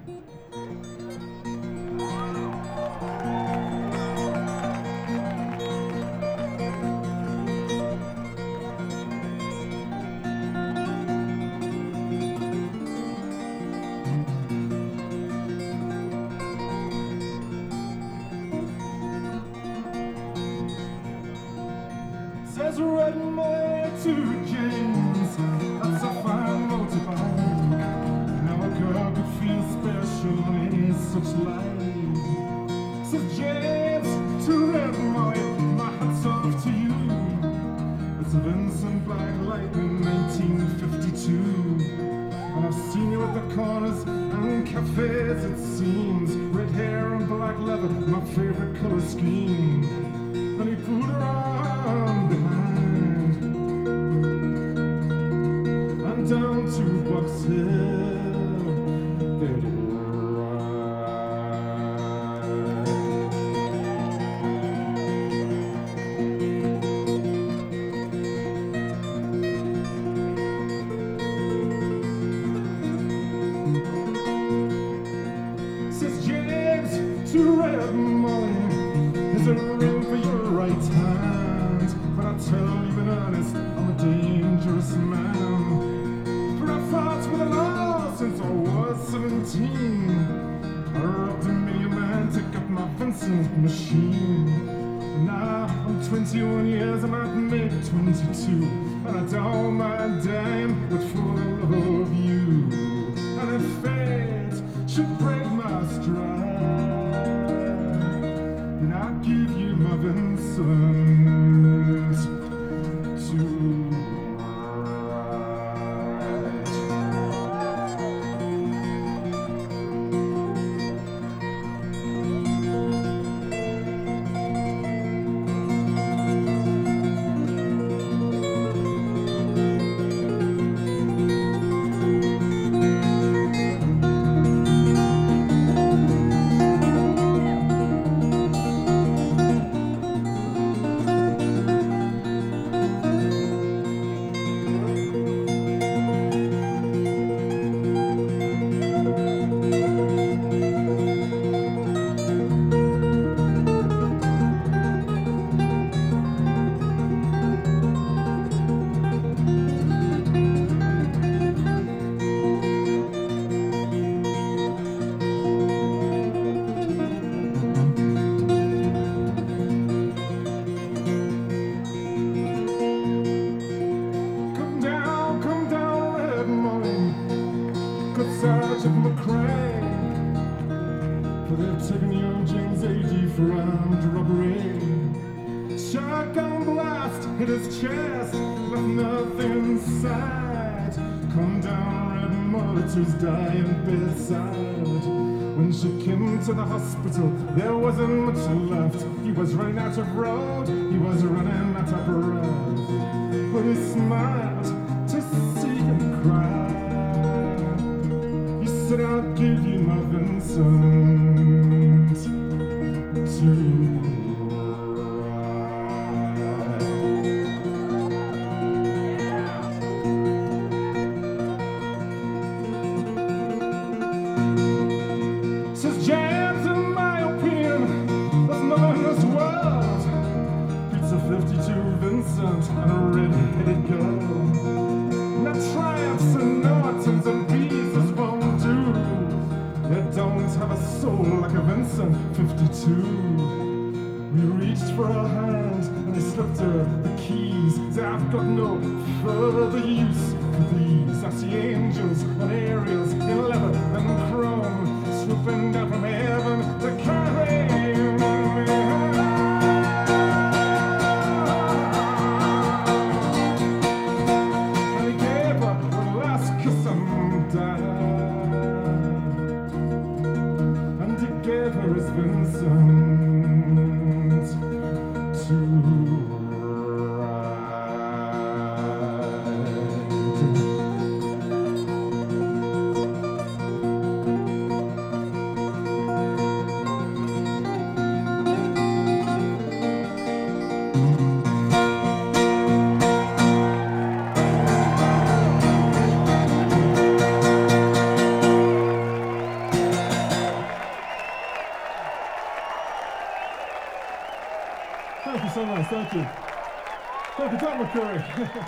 Says red man to James, that's a fine motorbike. Now a girl could feel special in such light. Says James to red Molly, my hat's off to you. It's Vincent Black Lightning 1952. And I've seen you at the corners and cafes, it seems. Red hair and black leather, my favorite color scheme. And he put her on behind and down to Box Hill they did ride. Says James to Red Molly, is there room for your right hand? But I tell you in earnest, I'm a dangerous man. For I've fought with the law since I was 17. I robbed a million man, took up my Vincent machine. Now I'm 21 years, I might make 22. And I don't mind dying with full of you. And if fate should break my stride, then I'll give you my Vincent to ride. Sergeant McCrae, for they've taken young James A.G. for armed robbery. Shotgun blast hit his chest, left nothing inside. Come down, Red Molly to his dying bedside. When she came to the hospital, there wasn't much left. He was running out of road, he was running out of breath. But he smiled to see him cry. Said I'll give you my Vincent to ride. Says James, in my opinion, there's no one in this world beats a 52 Vincent and a red-headed girl. Now triumphs and Nortons and pieces won't do. They don't have a soul like a Vincent 52. We reached for her hand and they slipped her the keys. Said I've got no further use for these. I see angels on aerials in leather and chrome, swooping down from heaven to carry me home. And he gave her the last kiss and died. And he gave her his Vincent to ride. so much. Thank you. Thank you, Tom McCurry.